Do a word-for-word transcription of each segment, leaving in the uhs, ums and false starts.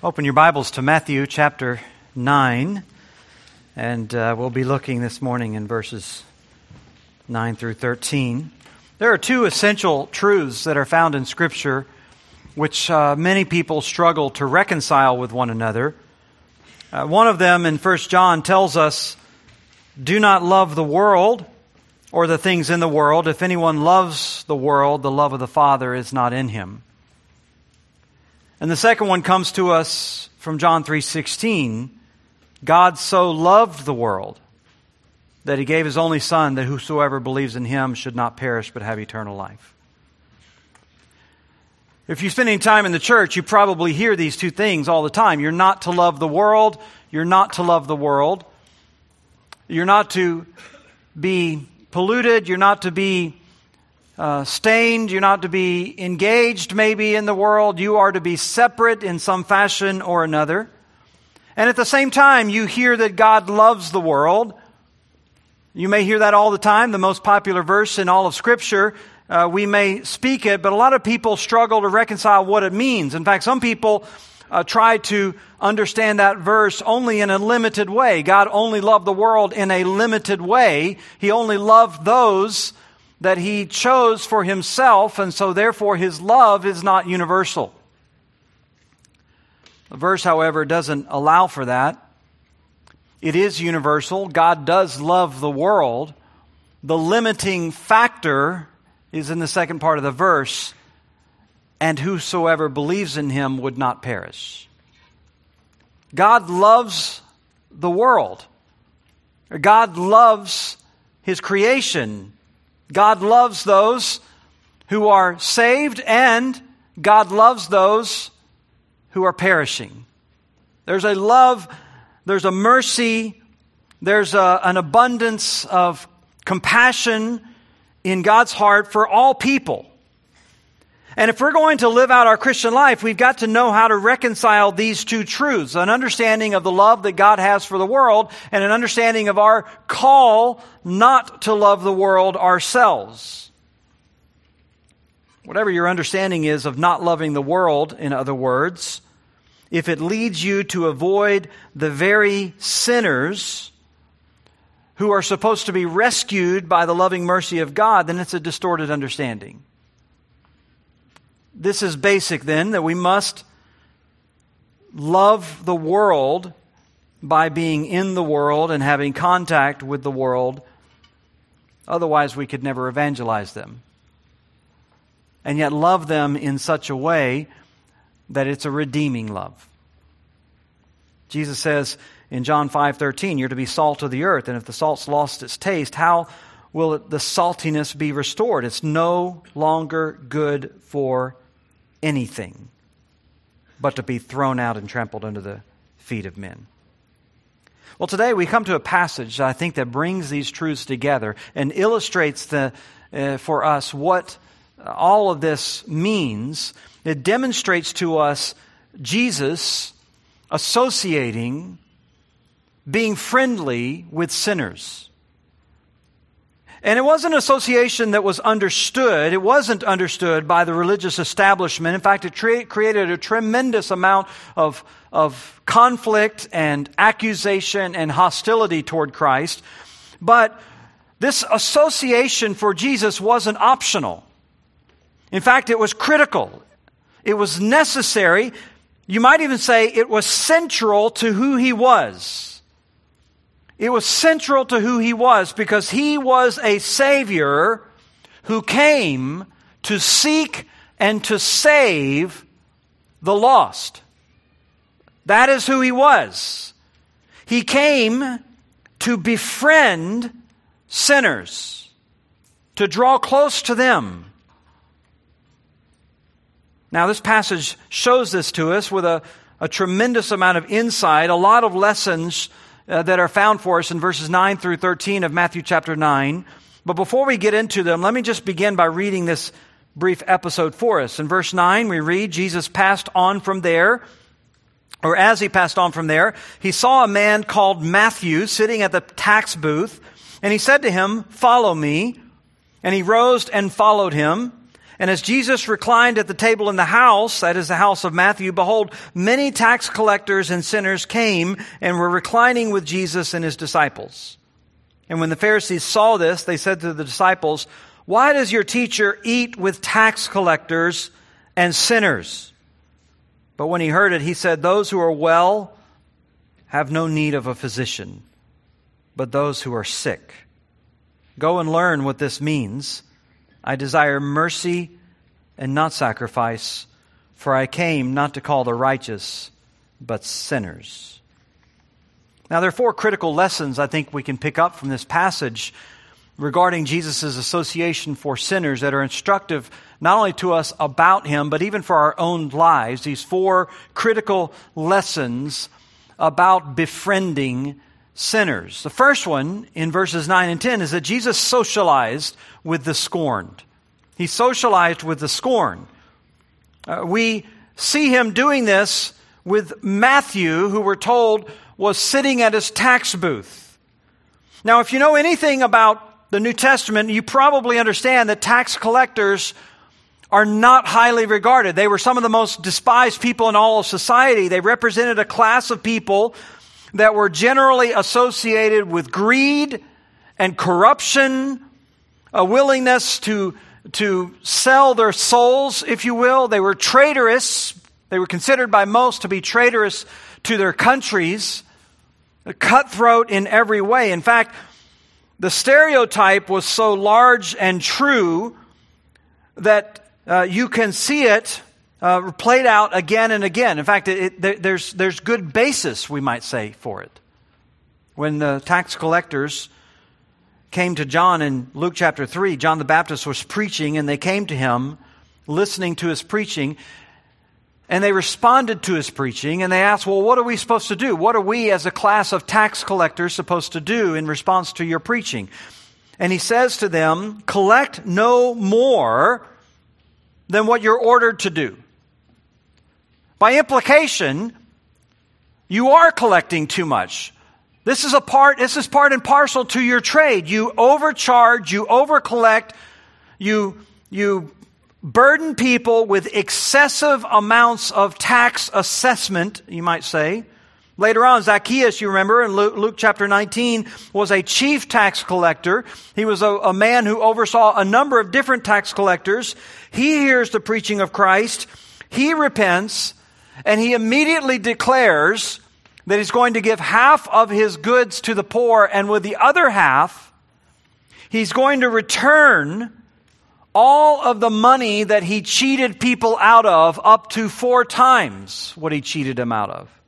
Open your Bibles to Matthew chapter nine, and uh, we'll be looking this morning in verses nine through thirteen. There are two essential truths that are found in Scripture which uh, many people struggle to reconcile with one another. Uh, one of them in First John tells us, "Do not love the world or the things in the world. If anyone loves the world, the love of the Father is not in him." And the second one comes to us from John three sixteen. God so loved the world that He gave His only Son, that whosoever believes in Him should not perish but have eternal life. If you spend any time in the church, you probably hear these two things all the time. You're not to love the world. You're not to love the world. You're not to be polluted. You're not to be Uh, stained, you're not to be engaged maybe in the world, you are to be separate in some fashion or another. And at the same time, you hear that God loves the world. You may hear that all the time, the most popular verse in all of Scripture. Uh, we may speak it, but a lot of people struggle to reconcile what it means. In fact, some people uh, try to understand that verse only in a limited way. God only loved the world in a limited way. He only loved those that He chose for Himself, and so therefore His love is not universal. The verse, however, doesn't allow for that. It is universal. God does love the world. The limiting factor is in the second part of the verse, "and whosoever believes in Him would not perish." God loves the world. God loves His creation. God loves those who are saved, and God loves those who are perishing. There's a love, there's a mercy, there's a, an abundance of compassion in God's heart for all people. And if we're going to live out our Christian life, we've got to know how to reconcile these two truths. An understanding of the love that God has for the world, and an understanding of our call not to love the world ourselves. Whatever your understanding is of not loving the world, in other words, if it leads you to avoid the very sinners who are supposed to be rescued by the loving mercy of God, then it's a distorted understanding. This is basic then, that we must love the world by being in the world and having contact with the world. Otherwise, we could never evangelize them. And yet love them in such a way that it's a redeeming love. Jesus says in John five thirteen, "You're to be salt of the earth, and if the salt's lost its taste, how will it, the saltiness be restored? It's no longer good for anything but to be thrown out and trampled under the feet of men." Well, today we come to a passage I think that brings these truths together and illustrates the, uh, for us what all of this means. It demonstrates to us Jesus associating, being friendly with sinners. And it wasn't an association that was understood. It wasn't understood by the religious establishment. In fact, it tra- created a tremendous amount of, of conflict and accusation and hostility toward Christ. But this association for Jesus wasn't optional. In fact, it was critical. It was necessary. You might even say it was central to who He was. It was central to who He was, because He was a Savior who came to seek and to save the lost. That is who He was. He came to befriend sinners, to draw close to them. Now, this passage shows this to us with a, a tremendous amount of insight, a lot of lessons Uh, that are found for us in verses nine through thirteen of Matthew chapter nine. But before we get into them, let me just begin by reading this brief episode for us. In verse nine, we read, Jesus passed on from there, or as He passed on from there, He saw a man called Matthew sitting at the tax booth, and He said to him, "Follow me." And he rose and followed Him. And as Jesus reclined at the table in the house, that is the house of Matthew, behold, many tax collectors and sinners came and were reclining with Jesus and his disciples. And when the Pharisees saw this, they said to the disciples, why does your teacher eat with tax collectors and sinners? But when he heard it, he said, those who are well have no need of a physician, but those who are sick. Go and learn what this means. I desire mercy and not sacrifice, for I came not to call the righteous, but sinners. Now, there are four critical lessons I think we can pick up from this passage regarding Jesus' association for sinners that are instructive not only to us about him, but even for our own lives. These four critical lessons about befriending sinners. The first one in verses nine and ten is that Jesus socialized with the scorned. He socialized with the scorned. Uh, we see him doing this with Matthew, who we're told was sitting at his tax booth. Now, if you know anything about the New Testament, you probably understand that tax collectors are not highly regarded. They were some of the most despised people in all of society. They represented a class of people that were generally associated with greed and corruption, a willingness to, to sell their souls, if you will. They were traitorous. They were considered by most to be traitorous to their countries, cutthroat in every way. In fact, the stereotype was so large and true that uh, you can see it uh, played out again and again. In fact, it, it, there's there's good basis, we might say, for it. When the tax collectors came to John in Luke chapter three, John the Baptist was preaching, and they came to him, listening to his preaching, and they responded to his preaching, and they asked, well, what are we supposed to do? What are we as a class of tax collectors supposed to do in response to your preaching? And he says to them, collect no more than what you're ordered to do. By implication, you are collecting too much. This is a part, this is part and parcel to your trade. You overcharge, you overcollect, you, you burden people with excessive amounts of tax assessment, you might say. Later on, Zacchaeus, you remember, in Luke, Luke chapter nineteen, was a chief tax collector. He was a, a man who oversaw a number of different tax collectors. He hears the preaching of Christ. He repents, and he immediately declares that he's going to give half of his goods to the poor, and with the other half, he's going to return all of the money that he cheated people out of, up to four times what he cheated them out of.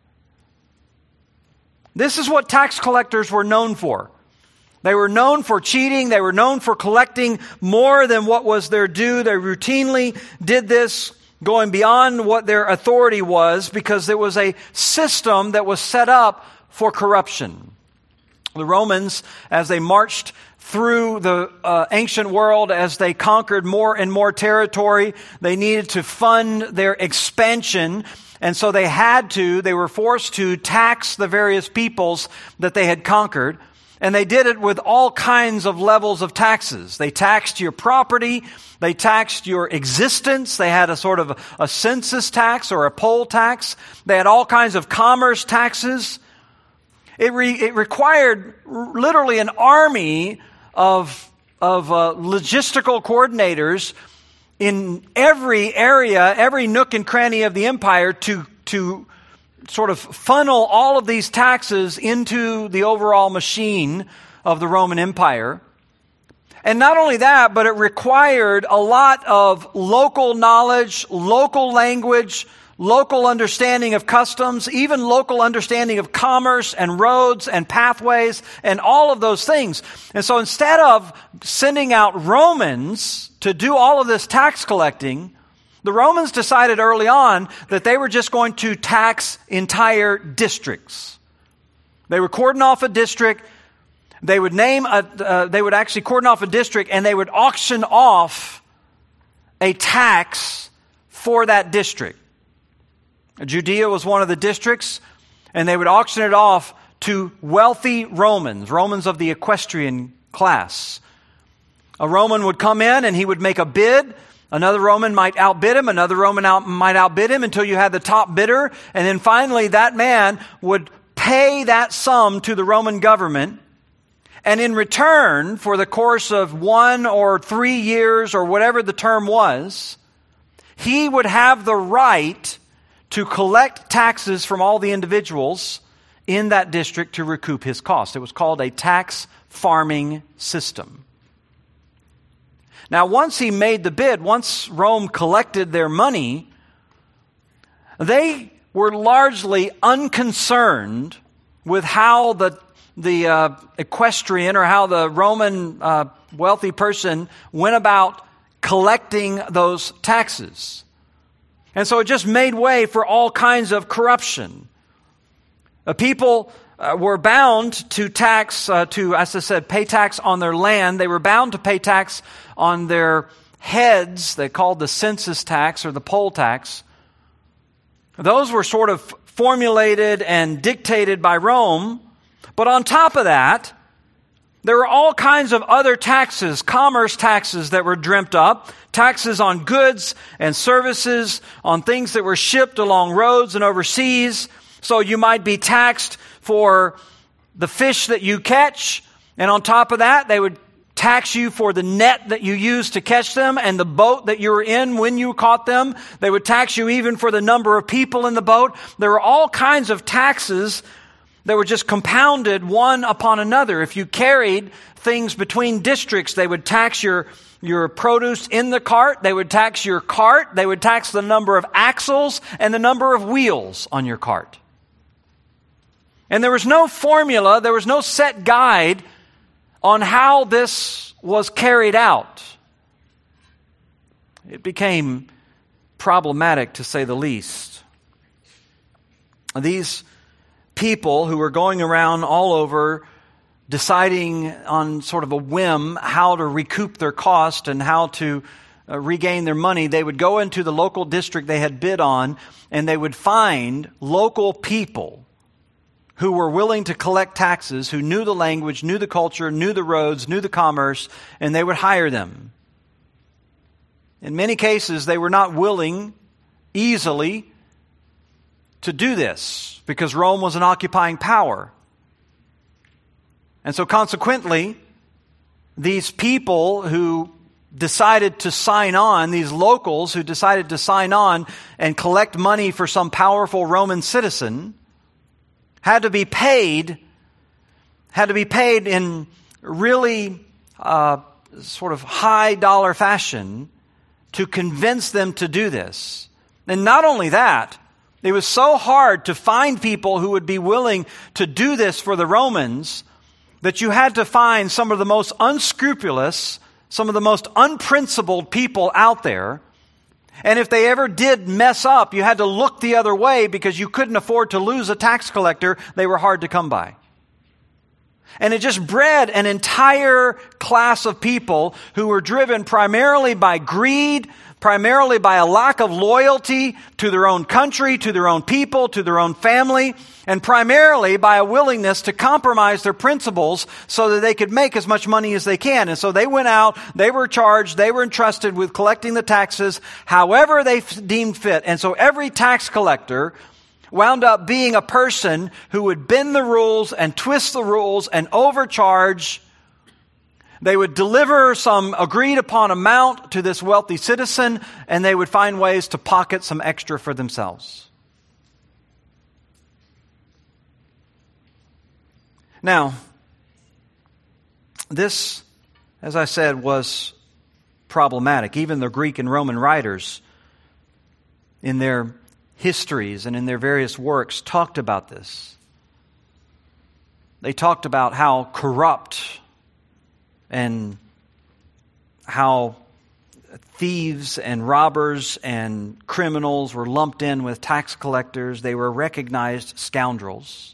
This is what tax collectors were known for. They were known for cheating. They were known for collecting more than what was their due. They routinely did this, going beyond what their authority was, because there was a system that was set up for corruption. The Romans, as they marched through the uh, ancient world, as they conquered more and more territory, they needed to fund their expansion. And so they had to, they were forced to tax the various peoples that they had conquered. And they did it with all kinds of levels of taxes. They taxed your property. They taxed your existence. They had a sort of a, a census tax or a poll tax. They had all kinds of commerce taxes. It, re, it required literally an army of, of uh, logistical coordinators in every area, every nook and cranny of the empire to, to sort of funnel all of these taxes into the overall machine of the Roman Empire. And not only that, but it required a lot of local knowledge, local language, local understanding of customs, even local understanding of commerce and roads and pathways and all of those things. And so instead of sending out Romans to do all of this tax collecting, the Romans decided early on that they were just going to tax entire districts. They would cordon off a district. They would name a, uh, they would actually cordon off a district, and they would auction off a tax for that district. Judea was one of the districts, and they would auction it off to wealthy Romans, Romans of the equestrian class. A Roman would come in and he would make a bid. Another Roman might outbid him, another Roman out, might outbid him until you had the top bidder, and then finally that man would pay that sum to the Roman government, and in return, for the course of one or three years or whatever the term was, he would have the right to collect taxes from all the individuals in that district to recoup his cost. It was called a tax farming system. Now, once he made the bid, once Rome collected their money, they were largely unconcerned with how the the uh, equestrian or how the Roman uh, wealthy person went about collecting those taxes. And so it just made way for all kinds of corruption. The people uh, were bound to tax, uh, to, as I said, pay tax on their land. They were bound to pay tax on their heads. They called the census tax or the poll tax. Those were sort of formulated and dictated by Rome. But on top of that, there were all kinds of other taxes, commerce taxes that were dreamt up, taxes on goods and services, on things that were shipped along roads and overseas. So you might be taxed for the fish that you catch, and on top of that, they would tax you for the net that you used to catch them and the boat that you were in when you caught them. They would tax you even for the number of people in the boat. There were all kinds of taxes that were just compounded one upon another. If you carried things between districts, they would tax your, your produce in the cart. They would tax your cart. They would tax the number of axles and the number of wheels on your cart. And there was no formula, there was no set guide on how this was carried out. It became problematic, to say the least. These people who were going around all over deciding on sort of a whim how to recoup their cost and how to uh, regain their money, they would go into the local district they had bid on, and they would find local people who were willing to collect taxes, who knew the language, knew the culture, knew the roads, knew the commerce, and they would hire them. In many cases, they were not willing easily to do this because Rome was an occupying power. And so consequently, these people who decided to sign on, these locals who decided to sign on and collect money for some powerful Roman citizen, had to be paid, had to be paid in really uh, sort of high dollar fashion to convince them to do this. And not only that, it was so hard to find people who would be willing to do this for the Romans that you had to find some of the most unscrupulous, some of the most unprincipled people out there. And if they ever did mess up, you had to look the other way because you couldn't afford to lose a tax collector. They were hard to come by. And it just bred an entire class of people who were driven primarily by greed, primarily by a lack of loyalty to their own country, to their own people, to their own family, and primarily by a willingness to compromise their principles so that they could make as much money as they can. And so they went out, they were charged, they were entrusted with collecting the taxes however they deemed fit. And so every tax collector wound up being a person who would bend the rules and twist the rules and overcharge. They would deliver some agreed upon amount to this wealthy citizen, and they would find ways to pocket some extra for themselves. Now, this, as I said, was problematic. Even the Greek and Roman writers, in their histories and in their various works, talked about this. They talked about how corrupt and how thieves and robbers and criminals were lumped in with tax collectors. They were recognized scoundrels.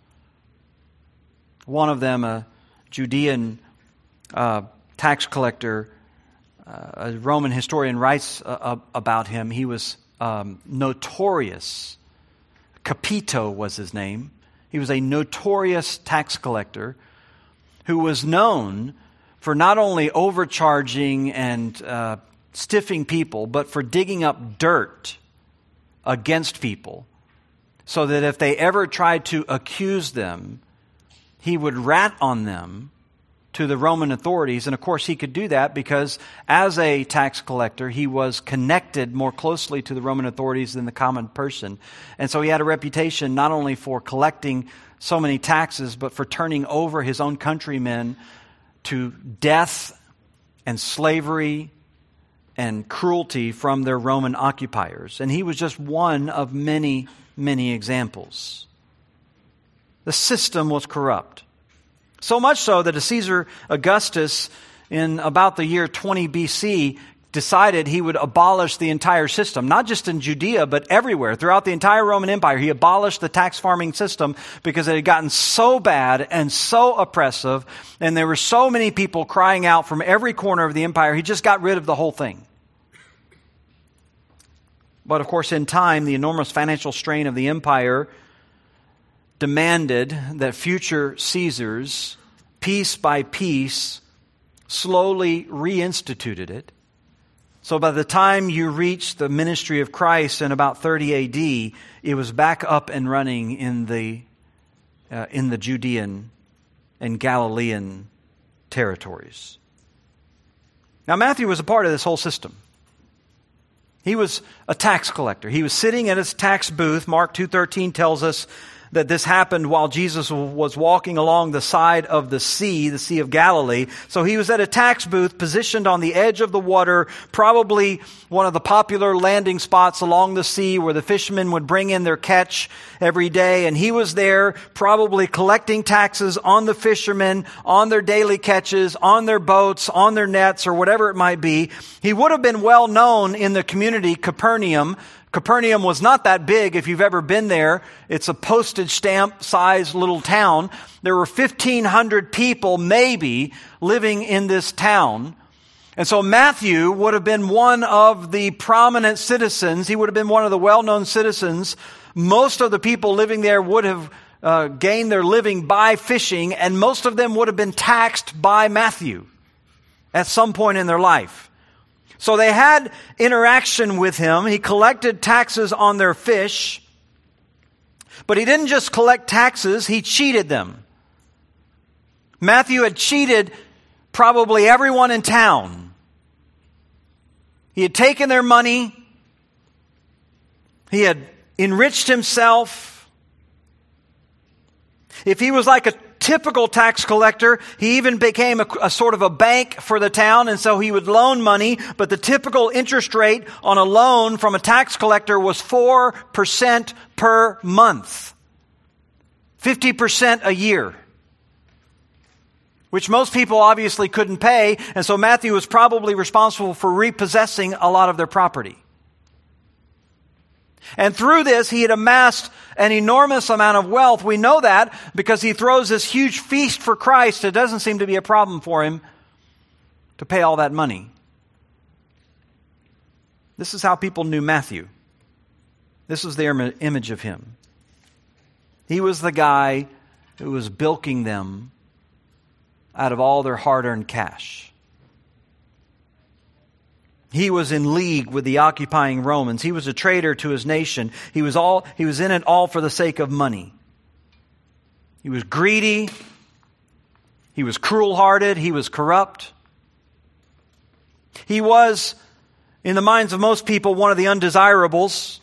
One of them, a Judean uh, tax collector, uh, a Roman historian writes uh, about him. He was um, notorious. Capito was his name. He was a notorious tax collector who was known for not only overcharging and uh, stiffing people, but for digging up dirt against people, so that if they ever tried to accuse them, he would rat on them to the Roman authorities. And of course he could do that because as a tax collector, he was connected more closely to the Roman authorities than the common person. And so he had a reputation not only for collecting so many taxes, but for turning over his own countrymen to death and slavery and cruelty from their Roman occupiers. And he was just one of many, many examples. The system was corrupt. So much so that Caesar Augustus, in about the year twenty B C, decided he would abolish the entire system, not just in Judea, but everywhere. Throughout the entire Roman Empire, he abolished the tax farming system because it had gotten so bad and so oppressive, and there were so many people crying out from every corner of the empire. He just got rid of the whole thing. But of course, in time, the enormous financial strain of the empire demanded that future Caesars, piece by piece, slowly reinstituted it. So by the time you reach the ministry of Christ in about thirty A D, it was back up and running in the uh, in the Judean and Galilean territories. Now Matthew was a part of this whole system. He was a tax collector. He was sitting at his tax booth. Mark two thirteen tells us that this happened while Jesus was walking along the side of the sea, the Sea of Galilee. So he was at a tax booth positioned on the edge of the water, probably one of the popular landing spots along the sea where the fishermen would bring in their catch every day. And he was there probably collecting taxes on the fishermen, on their daily catches, on their boats, on their nets, or whatever it might be. He would have been well known in the community, Capernaum. Capernaum was not that big if you've ever been there. It's a postage stamp sized little town. There were fifteen hundred people maybe living in this town. And so Matthew would have been one of the prominent citizens. He would have been one of the well-known citizens. Most of the people living there would have uh, gained their living by fishing, and most of them would have been taxed by Matthew at some point in their life. So they had interaction with him. He collected taxes on their fish. But he didn't just collect taxes, he cheated them. Matthew had cheated probably everyone in town. He had taken their money. He had enriched himself. If he was like a typical tax collector, he even became a, a sort of a bank for the town, and so he would loan money, but the typical interest rate on a loan from a tax collector was four percent per month. fifty percent a year. Which most people obviously couldn't pay, and so Matthew was probably responsible for repossessing a lot of their property. And through this, he had amassed an enormous amount of wealth. We know that because he throws this huge feast for Christ. It doesn't seem to be a problem for him to pay all that money. This is how people knew Matthew. This was their image of him. He was the guy who was bilking them out of all their hard-earned cash. He was in league with the occupying Romans. He was a traitor to his nation. He was all, he was in it all for the sake of money. He was greedy. He was cruel-hearted. He was corrupt. He was, in the minds of most people, one of the undesirables.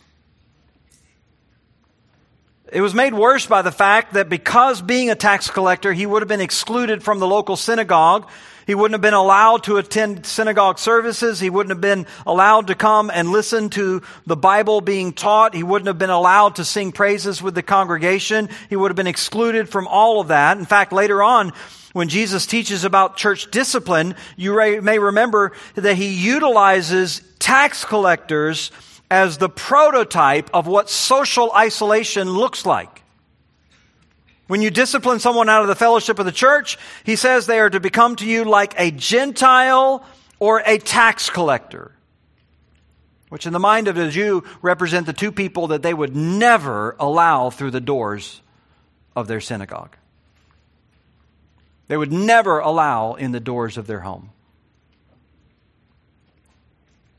It was made worse by the fact that because being a tax collector, he would have been excluded from the local synagogue. He wouldn't have been allowed to attend synagogue services. He wouldn't have been allowed to come and listen to the Bible being taught. He wouldn't have been allowed to sing praises with the congregation. He would have been excluded from all of that. In fact, later on, when Jesus teaches about church discipline, you may remember that he utilizes tax collectors as the prototype of what social isolation looks like. When you discipline someone out of the fellowship of the church, he says they are to become to you like a Gentile or a tax collector, which in the mind of the Jew represent the two people that they would never allow through the doors of their synagogue. They would never allow in the doors of their home.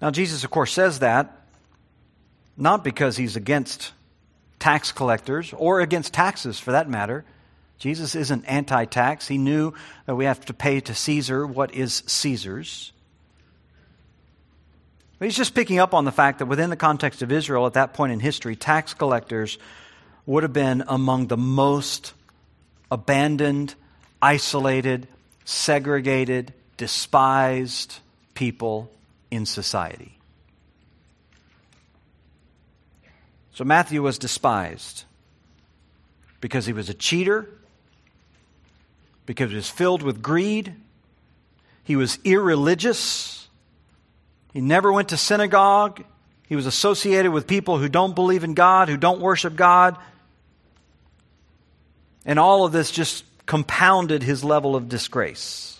Now, Jesus, of course, says that not because he's against tax collectors or against taxes for that matter. Jesus isn't anti-tax. He knew that we have to pay to Caesar what is Caesar's. But he's just picking up on the fact that within the context of Israel at that point in history, tax collectors would have been among the most abandoned, isolated, segregated, despised people in society. So Matthew was despised because he was a cheater, because he was filled with greed, he was irreligious, he never went to synagogue, he was associated with people who don't believe in God, who don't worship God, and all of this just compounded his level of disgrace.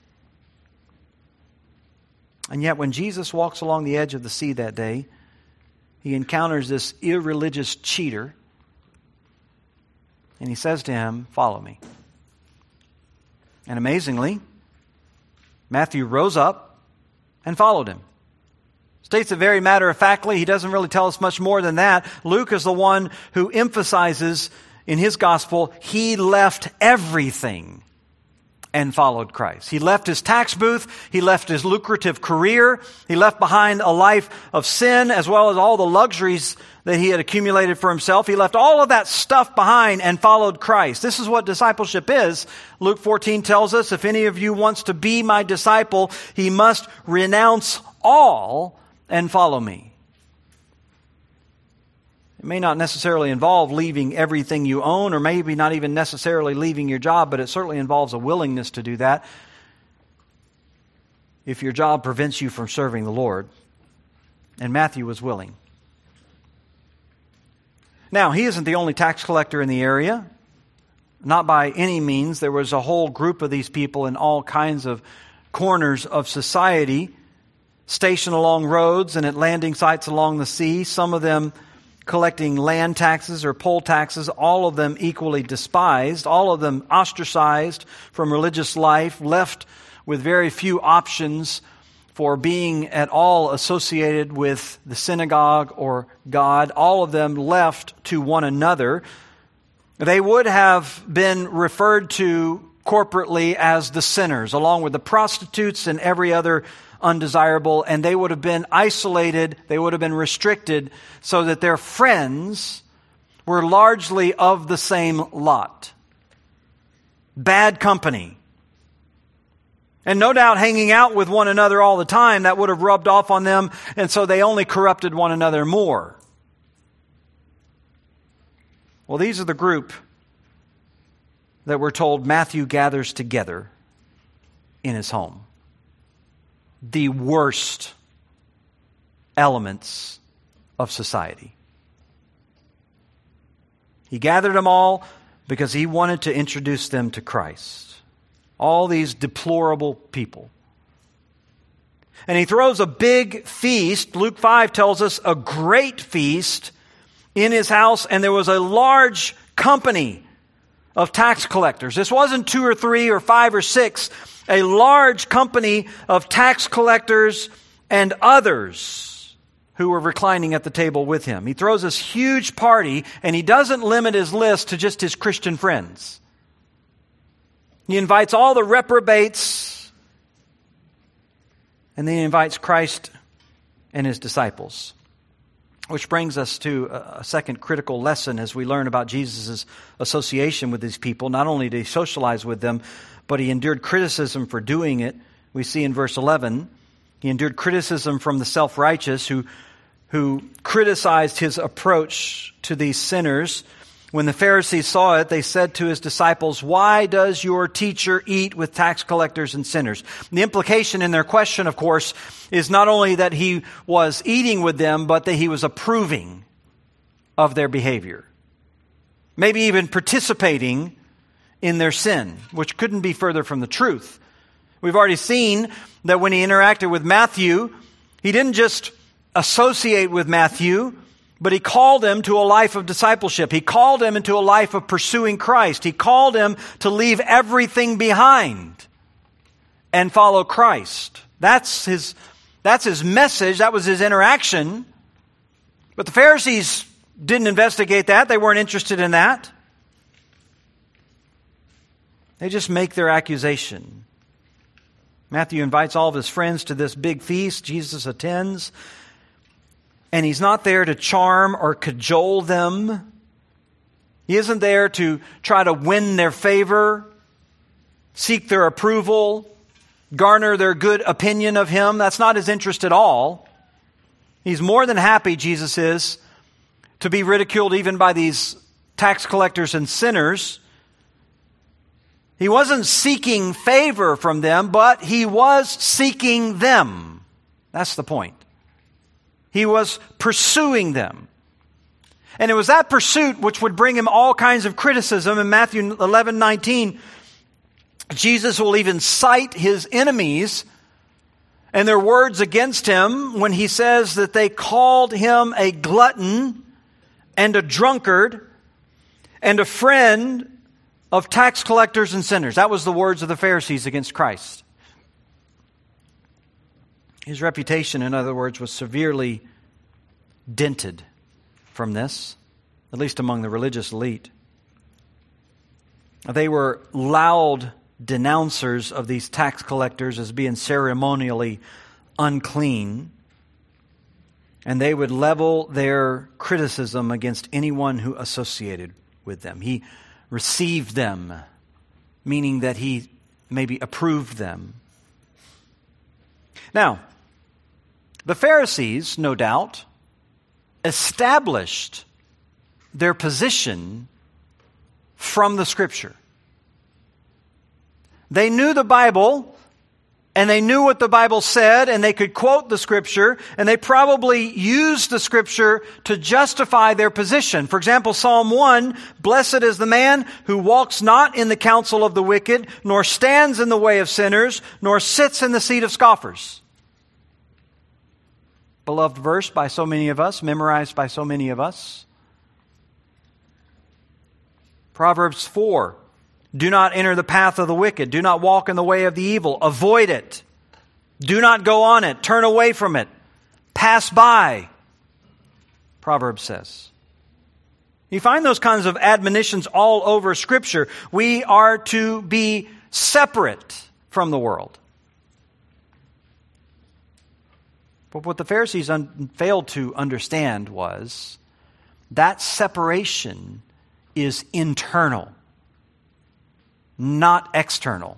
And yet when Jesus walks along the edge of the sea that day, he encounters this irreligious cheater, and he says to him, "Follow me." And amazingly, Matthew rose up and followed him. States it very matter-of-factly. He doesn't really tell us much more than that. Luke is the one who emphasizes in his gospel, he left everything and followed Christ. He left his tax booth. He left his lucrative career. He left behind a life of sin as well as all the luxuries that he had accumulated for himself. He left all of that stuff behind and followed Christ. This is what discipleship is. Luke fourteen tells us, if any of you wants to be my disciple, he must renounce all and follow me. It may not necessarily involve leaving everything you own, or maybe not even necessarily leaving your job, but it certainly involves a willingness to do that if your job prevents you from serving the Lord. And Matthew was willing. Now, he isn't the only tax collector in the area. Not by any means. There was a whole group of these people in all kinds of corners of society, stationed along roads and at landing sites along the sea. Some of them collecting land taxes or poll taxes, all of them equally despised, all of them ostracized from religious life, left with very few options for being at all associated with the synagogue or God, all of them left to one another. They would have been referred to corporately as the sinners, along with the prostitutes and every other undesirable, and they would have been isolated, they would have been restricted, so that their friends were largely of the same lot. Bad company. And no doubt hanging out with one another all the time, that would have rubbed off on them, and so they only corrupted one another more. Well, these are the group that we're told Matthew gathers together in his home. The worst elements of society. He gathered them all because he wanted to introduce them to Christ. All these deplorable people. And he throws a big feast. Luke five tells us a great feast in his house, and there was a large company of tax collectors. This wasn't two or three or five or six. A large company of tax collectors and others who were reclining at the table with him. He throws this huge party, and he doesn't limit his list to just his Christian friends. He invites all the reprobates, and then he invites Christ and his disciples. Which brings us to a second critical lesson as we learn about Jesus' association with these people. Not only did he socialize with them, but he endured criticism for doing it. We see in verse eleven, he endured criticism from the self-righteous who, who criticized his approach to these sinners. When the Pharisees saw it, they said to his disciples, "Why does your teacher eat with tax collectors and sinners?" The implication in their question, of course, is not only that he was eating with them, but that he was approving of their behavior. Maybe even participating in their sin, which couldn't be further from the truth. We've already seen that when he interacted with Matthew, he didn't just associate with Matthew, but he called him to a life of discipleship. He called him into a life of pursuing Christ. He called him to leave everything behind and follow Christ. That's his, That's his message. That was his interaction. But the Pharisees didn't investigate that. They weren't interested in that. They just make their accusation. Matthew invites all of his friends to this big feast. Jesus attends. And he's not there to charm or cajole them. He isn't there to try to win their favor, seek their approval, garner their good opinion of him. That's not his interest at all. He's more than happy, Jesus is, to be ridiculed even by these tax collectors and sinners. He wasn't seeking favor from them, but he was seeking them. That's the point. He was pursuing them. And it was that pursuit which would bring him all kinds of criticism. In Matthew eleven nineteen, Jesus will even cite his enemies and their words against him when he says that they called him a glutton and a drunkard and a friend of tax collectors and sinners. That was the words of the Pharisees against Christ. His reputation, in other words, was severely dented from this, at least among the religious elite. They were loud denouncers of these tax collectors as being ceremonially unclean, and they would level their criticism against anyone who associated with them. He received them, meaning that he maybe approved them. Now, the Pharisees, no doubt, established their position from the Scripture. They knew the Bible, and they knew what the Bible said, and they could quote the Scripture, and they probably used the Scripture to justify their position. For example, Psalm one, "Blessed is the man who walks not in the counsel of the wicked, nor stands in the way of sinners, nor sits in the seat of scoffers." Beloved verse by so many of us, memorized by so many of us. Proverbs four, "Do not enter the path of the wicked. Do not walk in the way of the evil. Avoid it. Do not go on it. Turn away from it. Pass by." Proverbs says. You find those kinds of admonitions all over Scripture. We are to be separate from the world. But what the Pharisees un- failed to understand was that separation is internal, not external.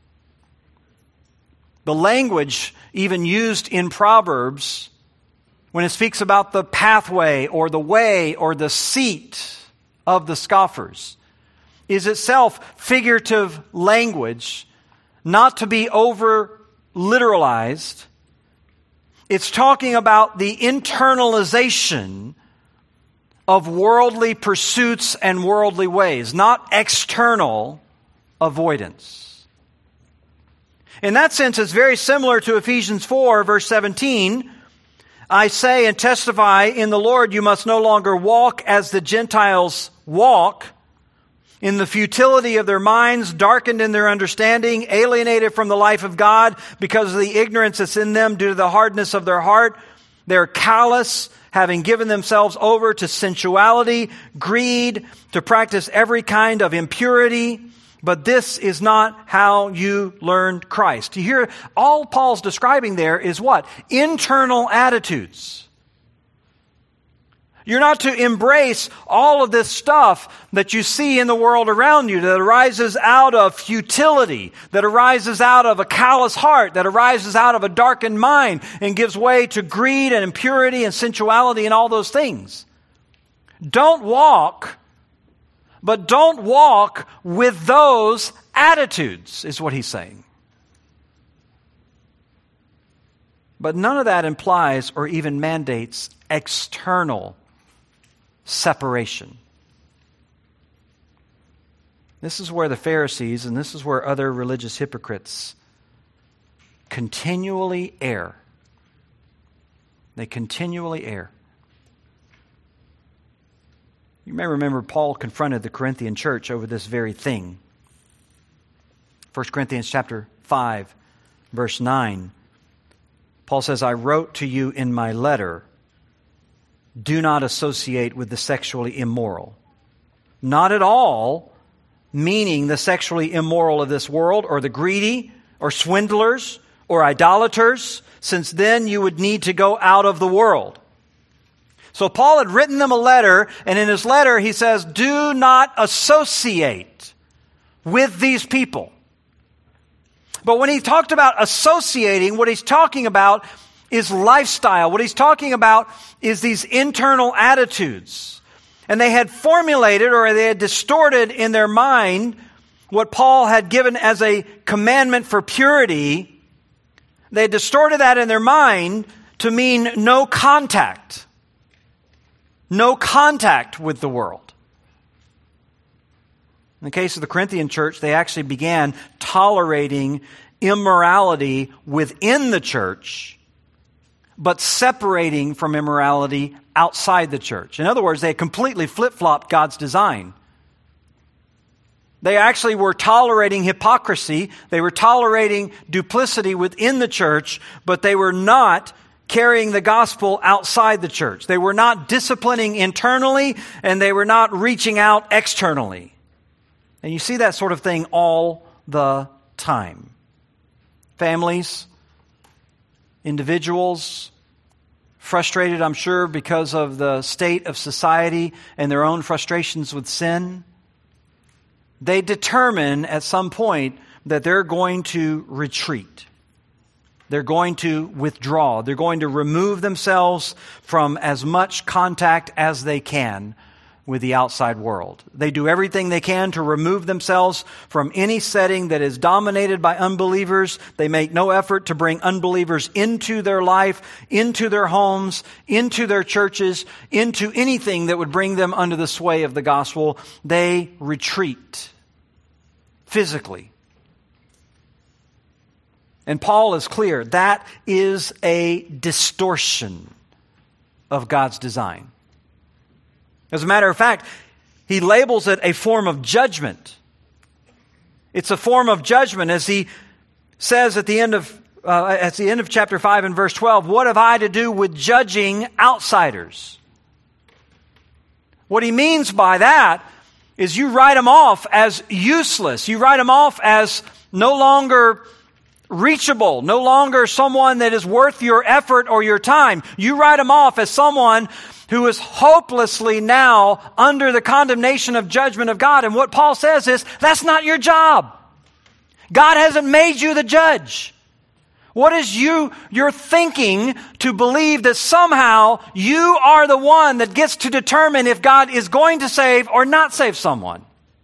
The language even used in Proverbs when it speaks about the pathway or the way or the seat of the scoffers is itself figurative language, not to be over literalized. It's talking about the internalization of worldly pursuits and worldly ways, not external avoidance. In that sense, it's very similar to Ephesians four, verse seventeen. "I say and testify in the Lord, you must no longer walk as the Gentiles walk, in the futility of their minds, darkened in their understanding, alienated from the life of God because of the ignorance that's in them due to the hardness of their heart. They're callous, having given themselves over to sensuality, greed, to practice every kind of impurity. But this is not how you learned Christ." You hear, all Paul's describing there is what? Internal attitudes. You're not to embrace all of this stuff that you see in the world around you that arises out of futility, that arises out of a callous heart, that arises out of a darkened mind and gives way to greed and impurity and sensuality and all those things. Don't walk, but don't walk with those attitudes, is what he's saying. But none of that implies or even mandates external separation. This is where the Pharisees and this is where other religious hypocrites continually err. They continually err. You may remember Paul confronted the Corinthian church over this very thing. First Corinthians chapter five, verse nine. Paul says, I wrote to you in my letter, do not associate with the sexually immoral. Not at all meaning the sexually immoral of this world, or the greedy, or swindlers, or idolaters, since then you would need to go out of the world. So Paul had written them a letter, and in his letter he says, do not associate with these people. But when he talked about associating, what he's talking about is lifestyle. What he's talking about is these internal attitudes. And they had formulated, or they had distorted in their mind what Paul had given as a commandment for purity. They had distorted that in their mind to mean no contact. No contact with the world. In the case of the Corinthian church, they actually began tolerating immorality within the church, but separating from immorality outside the church. In other words, they completely flip-flopped God's design. They actually were tolerating hypocrisy. They were tolerating duplicity within the church, but they were not carrying the gospel outside the church. They were not disciplining internally, and they were not reaching out externally. And you see that sort of thing all the time. Families, individuals, frustrated, I'm sure, because of the state of society and their own frustrations with sin. They determine at some point that they're going to retreat. They're going to withdraw. They're going to remove themselves from as much contact as they can with the outside world. They do everything they can to remove themselves from any setting that is dominated by unbelievers. They make no effort to bring unbelievers into their life, into their homes, into their churches, into anything that would bring them under the sway of the gospel. They retreat physically. And Paul is clear, that is a distortion of God's design. As a matter of fact, he labels it a form of judgment. It's a form of judgment, as he says at the end of uh, at the end of chapter five and verse twelve. What have I to do with judging outsiders? What he means by that is you write them off as useless. You write them off as no longer reachable, no longer someone that is worth your effort or your time. You write them off as someone who is hopelessly now under the condemnation of judgment of God. And what Paul says is, that's not your job. God hasn't made you the judge. What is you, your thinking to believe that somehow you are the one that gets to determine if God is going to save or not save someone?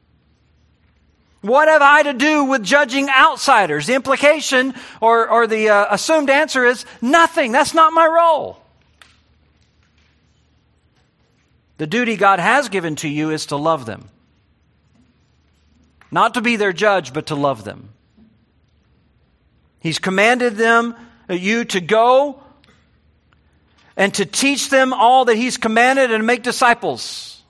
What have I to do with judging outsiders? The implication or, or the uh, assumed answer is nothing. That's not my role. The duty God has given to you is to love them. Not to be their judge, but to love them. He's commanded them, you to go and to teach them all that He's commanded and make disciples.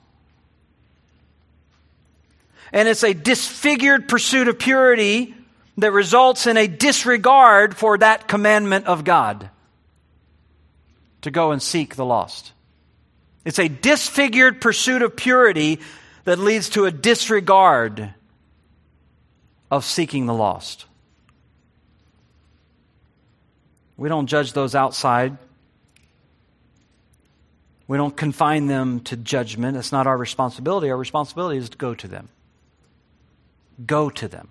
And it's a disfigured pursuit of purity that results in a disregard for that commandment of God to go and seek the lost. It's a disfigured pursuit of purity that leads to a disregard of seeking the lost. We don't judge those outside. We don't confine them to judgment. It's not our responsibility. Our responsibility is to go to them. Go to them.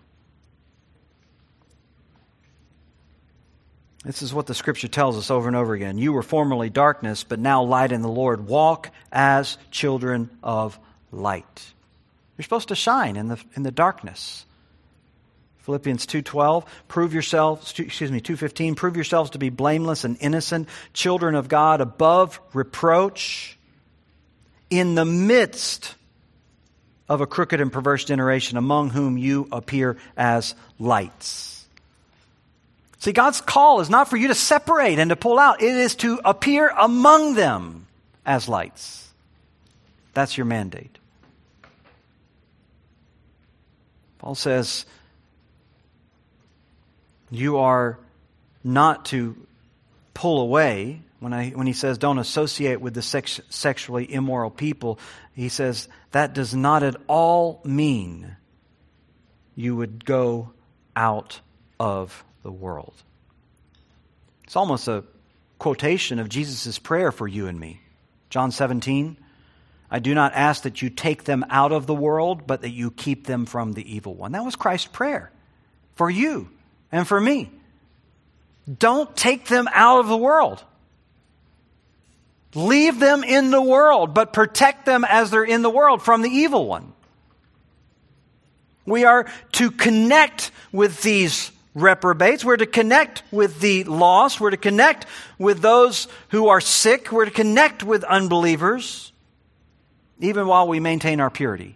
This is what the Scripture tells us over and over again. You were formerly darkness, but now light in the Lord. Walk as children of light. You're supposed to shine in the in the darkness. Philippians two twelve, prove yourselves, excuse me, two fifteen, prove yourselves to be blameless and innocent, children of God, above reproach, in the midst of a crooked and perverse generation, among whom you appear as lights. See, God's call is not for you to separate and to pull out. It is to appear among them as lights. That's your mandate. Paul says, you are not to pull away. When I when he says don't associate with the sex, sexually immoral people, he says that does not at all mean you would go out of the world. It's almost a quotation of Jesus' prayer for you and me. John seventeen, I do not ask that you take them out of the world, but that you keep them from the evil one. That was Christ's prayer for you and for me. Don't take them out of the world. Leave them in the world, but protect them as they're in the world from the evil one. We are to connect with these reprobates. We're to connect with the lost. We're to connect with those who are sick. We're to connect with unbelievers, even while we maintain our purity.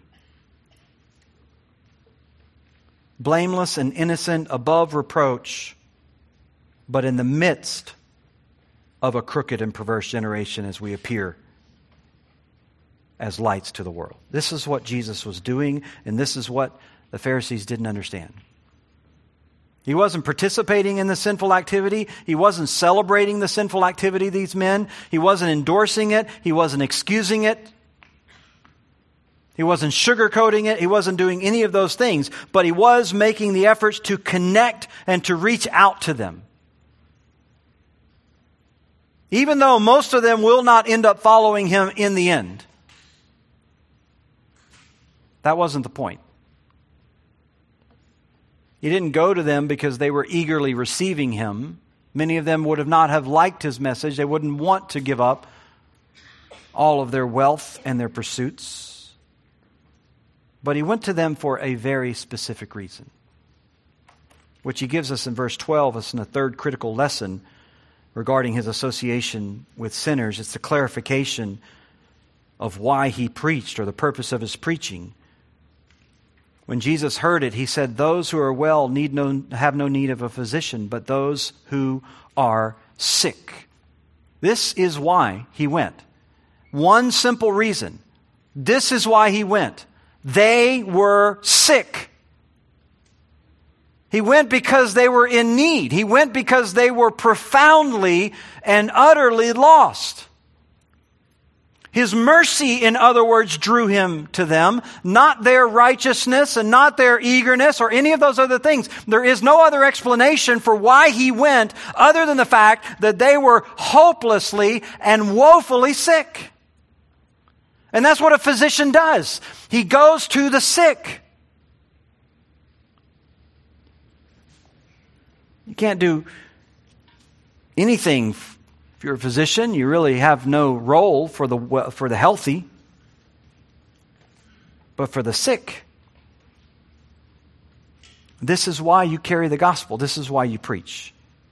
Blameless and innocent, above reproach, but in the midst of a crooked and perverse generation as we appear as lights to the world. This is what Jesus was doing, and this is what the Pharisees didn't understand. He wasn't participating in the sinful activity. He wasn't celebrating the sinful activity of these men. He wasn't endorsing it. He wasn't excusing it. He wasn't sugarcoating it. He wasn't doing any of those things. But he was making the efforts to connect and to reach out to them. Even though most of them will not end up following him in the end. That wasn't the point. He didn't go to them because they were eagerly receiving him. Many of them would have not have liked his message. They wouldn't want to give up all of their wealth and their pursuits. But he went to them for a very specific reason, which he gives us in verse twelve as in a third critical lesson regarding his association with sinners. It's the clarification of why he preached, or the purpose of his preaching. When Jesus heard it, he said, those who are well need no, have no need of a physician, but those who are sick. This is why he went. One simple reason. This is why he went. They were sick. He went because they were in need. He went because they were profoundly and utterly lost. His mercy, in other words, drew him to them, not their righteousness and not their eagerness or any of those other things. There is no other explanation for why he went other than the fact that they were hopelessly and woefully sick. And that's what a physician does. He goes to the sick. You can't do anything. If you're a physician, you really have no role for the for the healthy, but for the sick. This is why you carry the gospel. This is why you preach.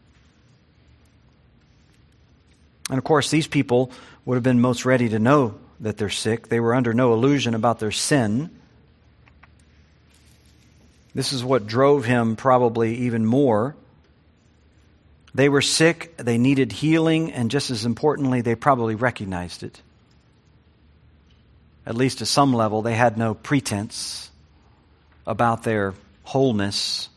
And of course, these people would have been most ready to know that they're sick. They were under no illusion about their sin. This is what drove him probably even more. They were sick, they needed healing, and just as importantly, they probably recognized it. At least to some level, they had no pretense about their wholeness.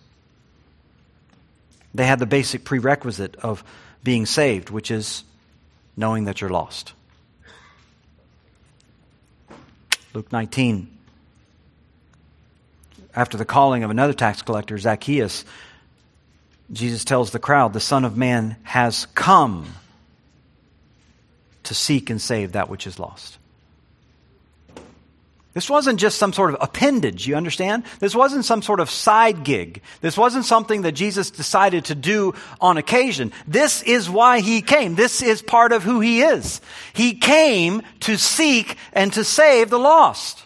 They had the basic prerequisite of being saved, which is knowing that you're lost. Luke nineteen. After the calling of another tax collector, Zacchaeus, Jesus tells the crowd, the Son of Man has come to seek and save that which is lost. This wasn't just some sort of appendage, you understand? This wasn't some sort of side gig. This wasn't something that Jesus decided to do on occasion. This is why he came. This is part of who he is. He came to seek and to save the lost.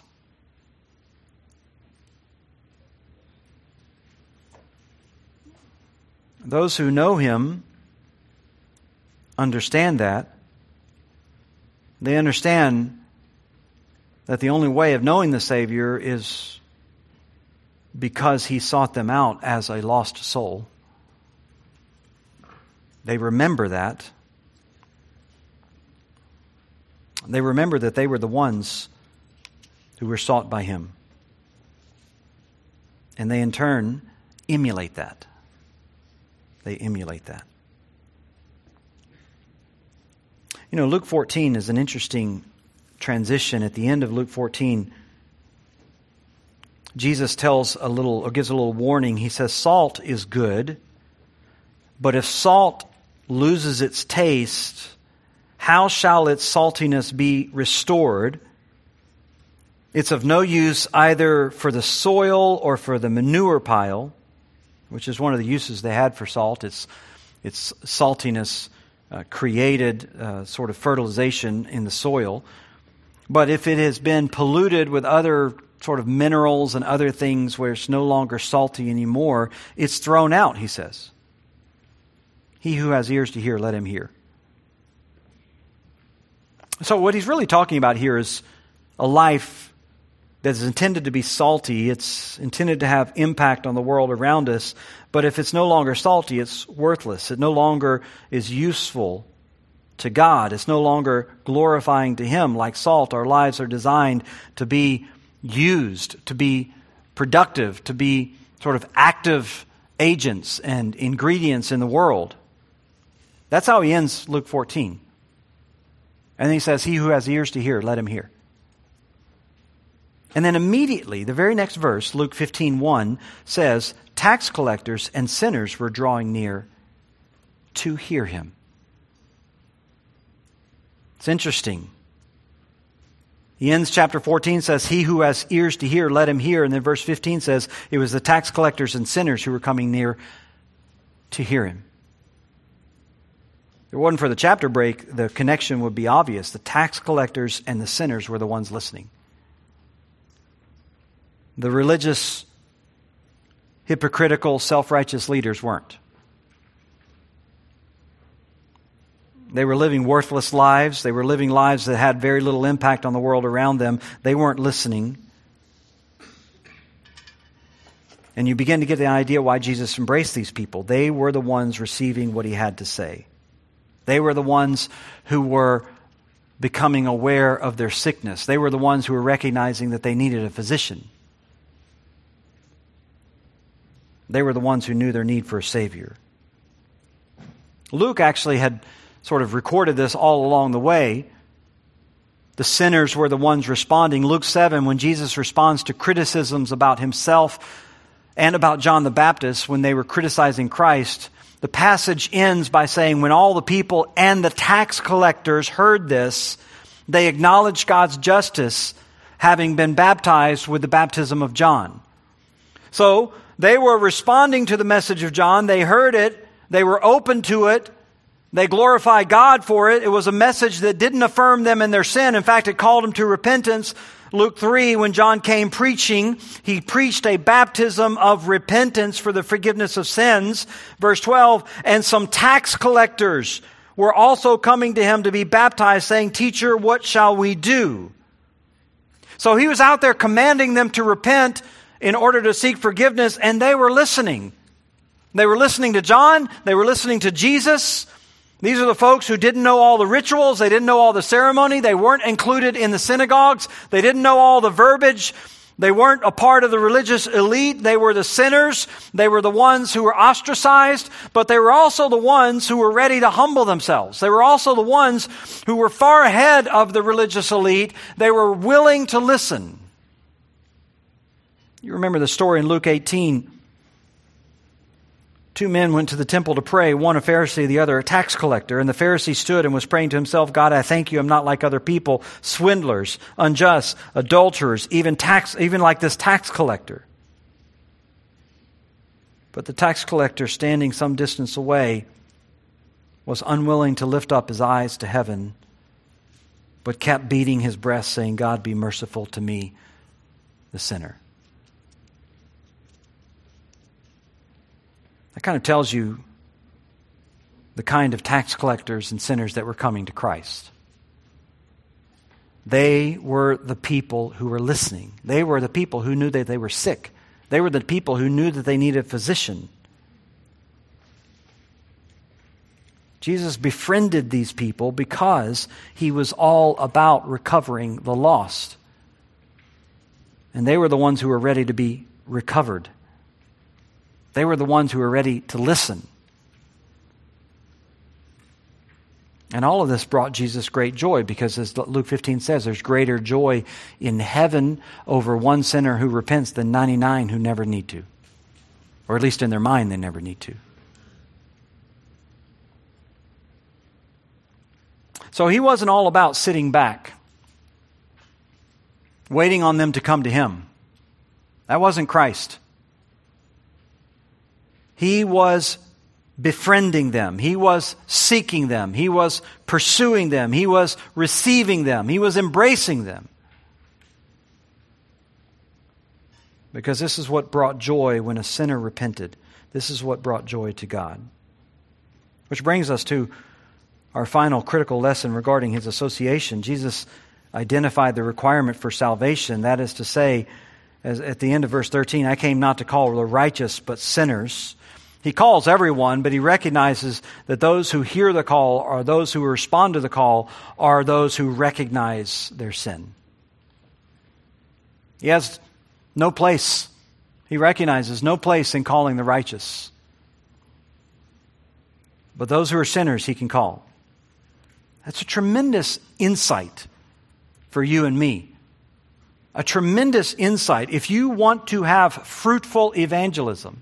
Those who know him understand that. They understand that the only way of knowing the Savior is because he sought them out as a lost soul. They remember that. They remember that they were the ones who were sought by him. And they in turn emulate that. They emulate that. You know, Luke fourteen is an interesting transition. At the end of Luke fourteen, Jesus tells a little, or gives a little warning. He says, salt is good, but if salt loses its taste, how shall its saltiness be restored? It's of no use either for the soil or for the manure pile, which is one of the uses they had for salt. It's, it's saltiness uh, created uh, sort of fertilization in the soil. But if it has been polluted with other sort of minerals and other things where it's no longer salty anymore, it's thrown out, he says. He who has ears to hear, let him hear. So what he's really talking about here is a life that is intended to be salty. It's intended to have impact on the world around us. But if it's no longer salty, it's worthless. It no longer is useful to God. It's no longer glorifying to Him. Like salt, our lives are designed to be used, to be productive, to be sort of active agents and ingredients in the world. That's how he ends Luke fourteen. And then he says, he who has ears to hear, let him hear. And then immediately, the very next verse, Luke fifteen one, says, tax collectors and sinners were drawing near to hear him. It's interesting. He ends chapter fourteen, says, he who has ears to hear, let him hear. And then verse fifteen says, it was the tax collectors and sinners who were coming near to hear him. If it wasn't for the chapter break, the connection would be obvious. The tax collectors and the sinners were the ones listening. The religious, hypocritical, self-righteous leaders weren't. They were living worthless lives. They were living lives that had very little impact on the world around them. They weren't listening. And you begin to get the idea why Jesus embraced these people. They were the ones receiving what he had to say. They were the ones who were becoming aware of their sickness. They were the ones who were recognizing that they needed a physician. They were the ones who knew their need for a Savior. Luke actually had sort of recorded this all along the way. The sinners were the ones responding. Luke seven, when Jesus responds to criticisms about himself and about John the Baptist when they were criticizing Christ, the passage ends by saying, when all the people and the tax collectors heard this, they acknowledged God's justice, having been baptized with the baptism of John. So, they were responding to the message of John. They heard it. They were open to it. They glorified God for it. It was a message that didn't affirm them in their sin. In fact, it called them to repentance. Luke three, when John came preaching, he preached a baptism of repentance for the forgiveness of sins. Verse twelve, and some tax collectors were also coming to him to be baptized, saying, Teacher, what shall we do? So he was out there commanding them to repent in order to seek forgiveness, and they were listening. They were listening to John. They were listening to Jesus. These are the folks who didn't know all the rituals. They didn't know all the ceremony. They weren't included in the synagogues. They didn't know all the verbiage. They weren't a part of the religious elite. They were the sinners. They were the ones who were ostracized, but they were also the ones who were ready to humble themselves. They were also the ones who were far ahead of the religious elite. They were willing to listen. You remember the story in Luke eighteen. Two men went to the temple to pray, one a Pharisee, the other a tax collector. And the Pharisee stood and was praying to himself, God, I thank you, I'm not like other people, swindlers, unjust, adulterers, even tax, even like this tax collector. But the tax collector, standing some distance away, was unwilling to lift up his eyes to heaven, but kept beating his breast, saying, God, be merciful to me, the sinner. That kind of tells you the kind of tax collectors and sinners that were coming to Christ. They were the people who were listening. They were the people who knew that they were sick. They were the people who knew that they needed a physician. Jesus befriended these people because he was all about recovering the lost. And they were the ones who were ready to be recovered. They were the ones who were ready to listen. And all of this brought Jesus great joy because, as Luke fifteen says, there's greater joy in heaven over one sinner who repents than ninety-nine who never need to. Or at least in their mind, they never need to. So he wasn't all about sitting back, waiting on them to come to him. That wasn't Christ. He was befriending them. He was seeking them. He was pursuing them. He was receiving them. He was embracing them. Because this is what brought joy when a sinner repented. This is what brought joy to God. Which brings us to our final critical lesson regarding his association. Jesus identified the requirement for salvation. That is to say, as at the end of verse thirteen, I came not to call the righteous, but sinners. He calls everyone, but he recognizes that those who hear the call or those who respond to the call are those who recognize their sin. He has no place. He recognizes no place in calling the righteous. But those who are sinners, he can call. That's a tremendous insight for you and me. A tremendous insight. If you want to have fruitful evangelism,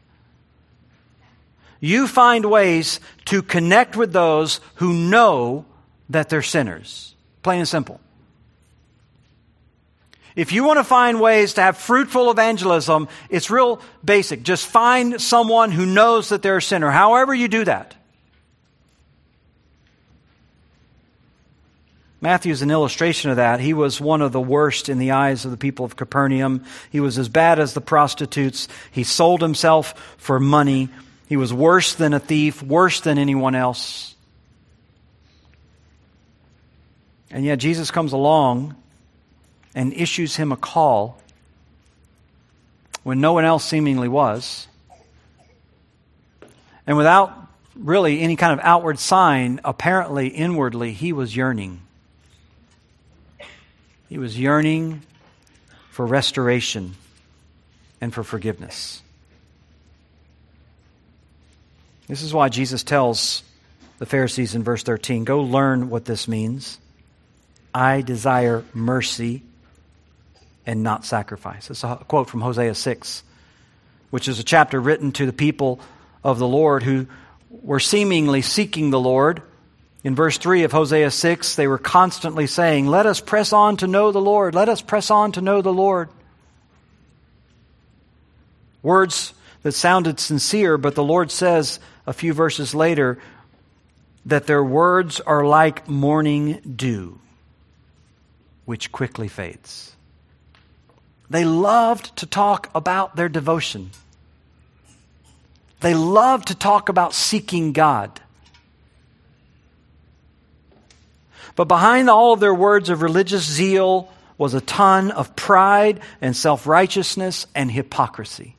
you find ways to connect with those who know that they're sinners. Plain and simple. If you want to find ways to have fruitful evangelism, it's real basic. Just find someone who knows that they're a sinner. However you do that. Matthew's an illustration of that. He was one of the worst in the eyes of the people of Capernaum. He was as bad as the prostitutes. He sold himself for money. He was worse than a thief, worse than anyone else. And yet Jesus comes along and issues him a call when no one else seemingly was. And without really any kind of outward sign, apparently inwardly he was yearning. He was yearning for restoration and for forgiveness. This is why Jesus tells the Pharisees in verse thirteen, go learn what this means. I desire mercy and not sacrifice. It's a quote from Hosea six, which is a chapter written to the people of the Lord who were seemingly seeking the Lord. In verse three of Hosea six, they were constantly saying, let us press on to know the Lord. Let us press on to know the Lord. Words that sounded sincere, but the Lord says a few verses later that their words are like morning dew, which quickly fades. They loved to talk about their devotion. They loved to talk about seeking God. But behind all of their words of religious zeal was a ton of pride and self-righteousness and hypocrisy.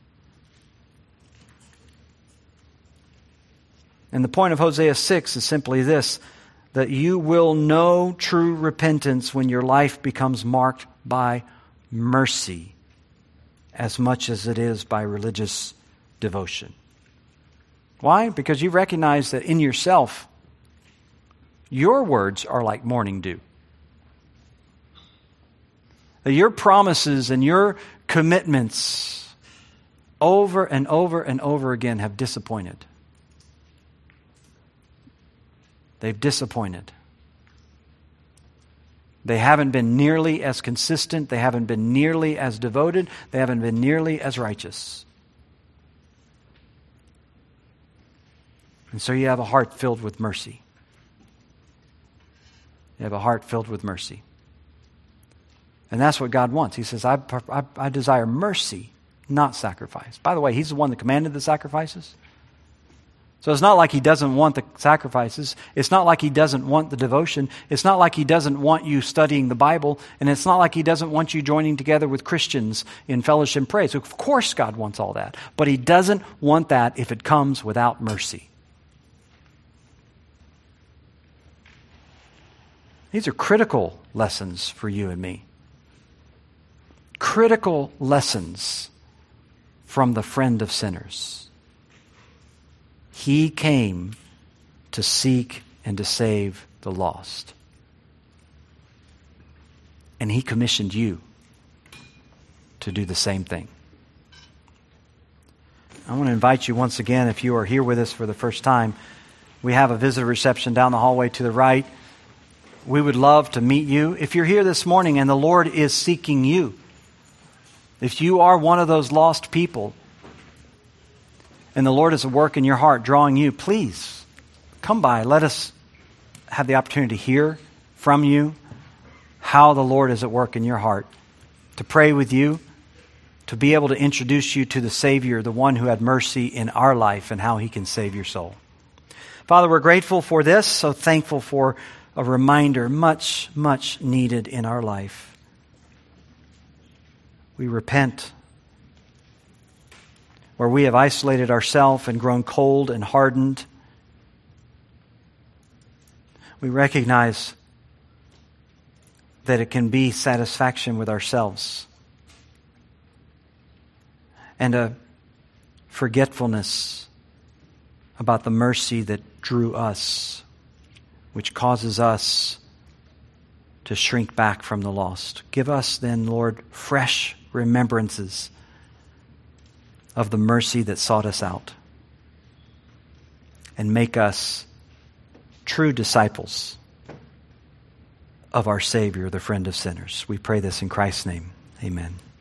And the point of Hosea six is simply this, that you will know true repentance when your life becomes marked by mercy as much as it is by religious devotion. Why? Because you recognize that in yourself, your words are like morning dew. That your promises and your commitments over and over and over again have disappointed. They've disappointed. They haven't been nearly as consistent. They haven't been nearly as devoted. They haven't been nearly as righteous. And so you have a heart filled with mercy. You have a heart filled with mercy. And that's what God wants. He says, I, I, I desire mercy, not sacrifice. By the way, He's the one that commanded the sacrifices. So it's not like He doesn't want the sacrifices. It's not like He doesn't want the devotion. It's not like He doesn't want you studying the Bible. And it's not like He doesn't want you joining together with Christians in fellowship and praise. Of course God wants all that. But He doesn't want that if it comes without mercy. These are critical lessons for you and me. Critical lessons from the friend of sinners. He came to seek and to save the lost. And He commissioned you to do the same thing. I want to invite you once again, if you are here with us for the first time, we have a visitor reception down the hallway to the right. We would love to meet you. If you're here this morning and the Lord is seeking you, if you are one of those lost people and the Lord is at work in your heart drawing you, please come by. Let us have the opportunity to hear from you how the Lord is at work in your heart, to pray with you, to be able to introduce you to the Savior, the one who had mercy in our life and how He can save your soul. Father, we're grateful for this, so thankful for a reminder, much, much needed in our life. We repent where we have isolated ourselves and grown cold and hardened. We recognize that it can be satisfaction with ourselves and a forgetfulness about the mercy that drew us, which causes us to shrink back from the lost. Give us then, Lord, fresh remembrances of the mercy that sought us out, and make us true disciples of our Savior, the friend of sinners. We pray this in Christ's name. Amen.